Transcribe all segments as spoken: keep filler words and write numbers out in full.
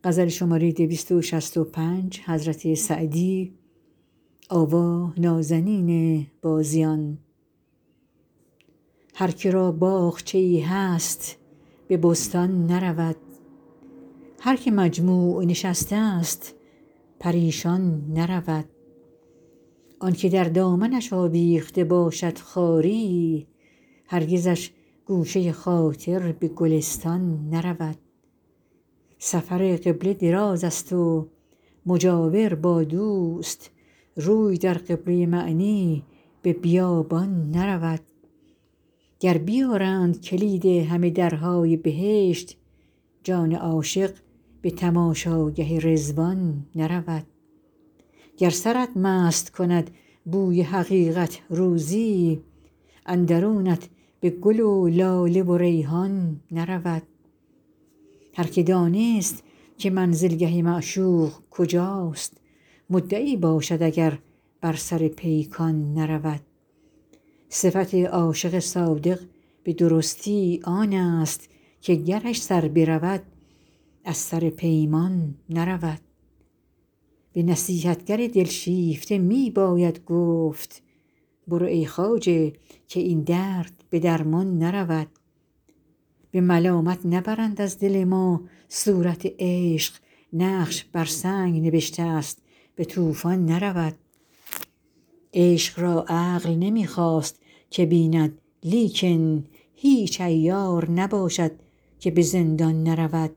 هر که را باغچه ای هست به بستان نرود هر که مجموع نشسته ست پریشان نرود آن که در دامنش آویخته باشد خاری هرگزش گوشه خاطر به گلستان نرود سفر قبله دراز ست و مجاور با دوست روی در قبله معنی به بیابان نرود گر بیارند کلید همه درهای بهشت جان عاشق به تماشاگه رضوان نرود گر سرت مست کند بوی حقیقت روزی اندرونت به گل و لاله و ریحان نرود هر که دانست که منزلگه معشوق کجاست مدعی باشد اگر بر سر پیکان نرود صفت عاشق صادق به درستی آنست که گرش سر برود از سر پیمان نرود به نصیحتگر دلشیفته می باید گفت برو ای خواجه که این درد به درمان نرود به ملامت نبرند از دل ما صورت عشق نقش بر سنگ نبشته ست به طوفان نرود عشق را عقل نمی خواست که بیند لیکن هیچ عیار نباشد که به زندان نرود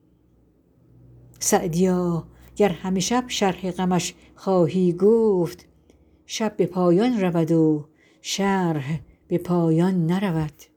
سعدیا گر همه شب شرح غمش خواهی گفت شب به پایان رود و شرح به پایان نرود